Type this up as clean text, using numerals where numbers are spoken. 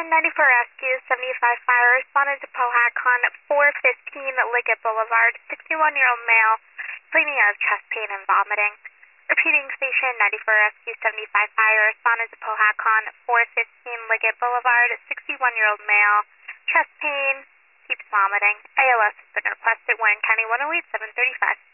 Station 94 Rescue 75 Fire responded to Powhatan 415 Liggett Boulevard, 61-year-old male, complaining of chest pain and vomiting. Repeating, Station 94 Rescue 75 Fire responded to Powhatan 415 Liggett Boulevard, 61-year-old male, chest pain, keeps vomiting. ALS has been requested, Warren County 108 735.